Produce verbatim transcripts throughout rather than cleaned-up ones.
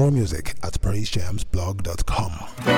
More music at praise jams blog dot com.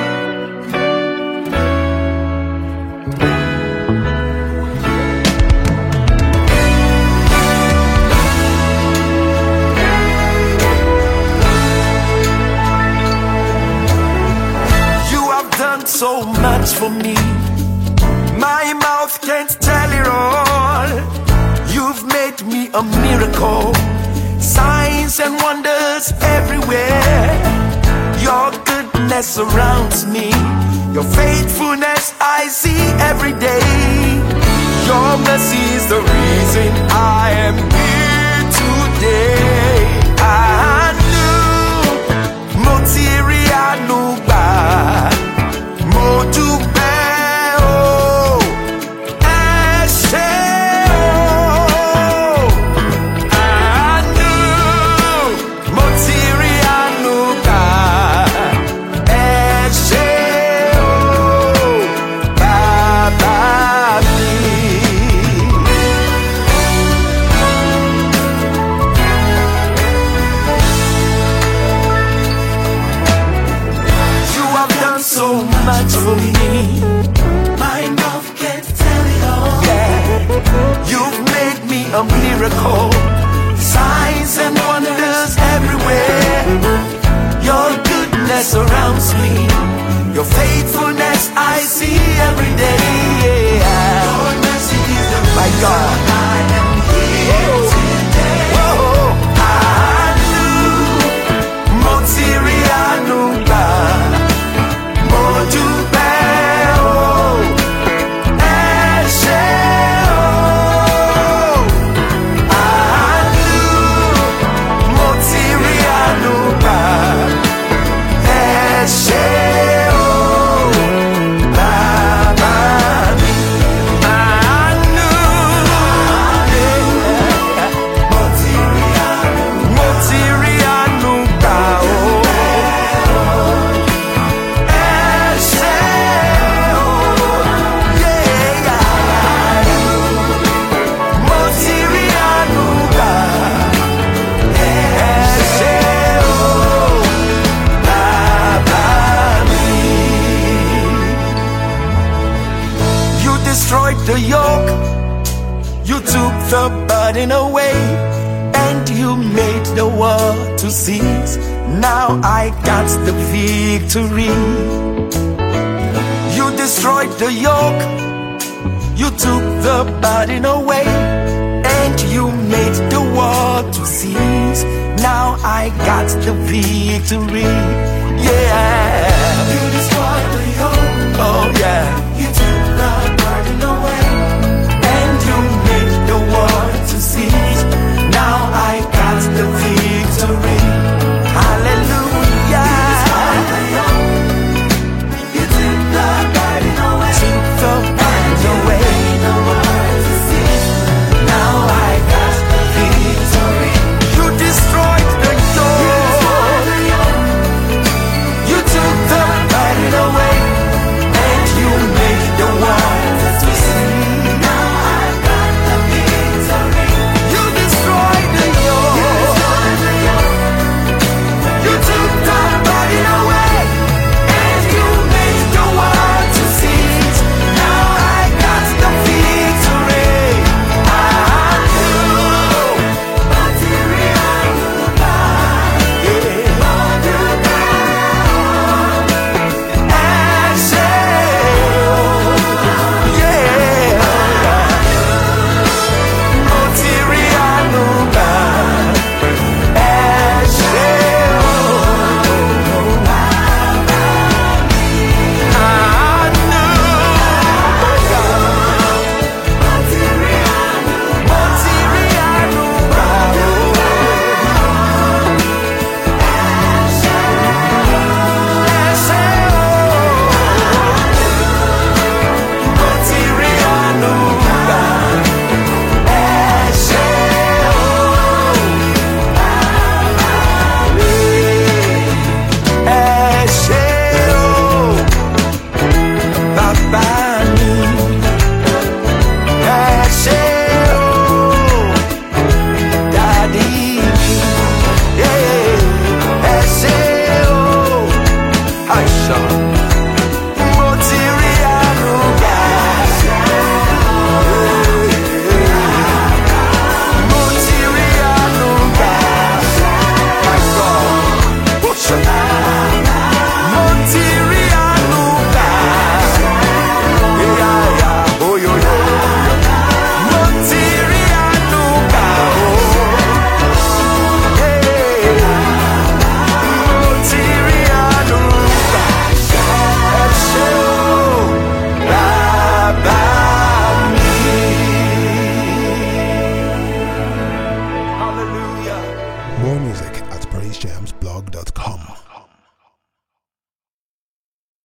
So much for me, my mouth can't tell it all. You've made me a miracle, signs and wonders everywhere. Your goodness surrounds me, your faithfulness I see every day. Your mercy is the reason I am here today. I knew Motiria Nuba mo dúpẹ́ o, ẹ ṣé o. Àánú mo ti rí àánú gbà, ẹ ṣé o, bàbá mi. You have done so much for me, my mouth can't tell it all. Yeah, you've made me a miracle, signs and wonders everywhere. Your goodness surrounds me, your faithfulness I see every day. Yeah. Your mercy is the my God, I am here today. Whoa. I knew Motiria Nuba. Destroyed the yoke, you took the burden away, and you made the war to cease. Now I got the victory. You destroyed the yoke, you took the burden away, and you made the war to cease. Now I got the victory. Yeah. You destroyed the yoke. Oh yeah. You took the burden away, and you made the war to cease. Now I got the victory.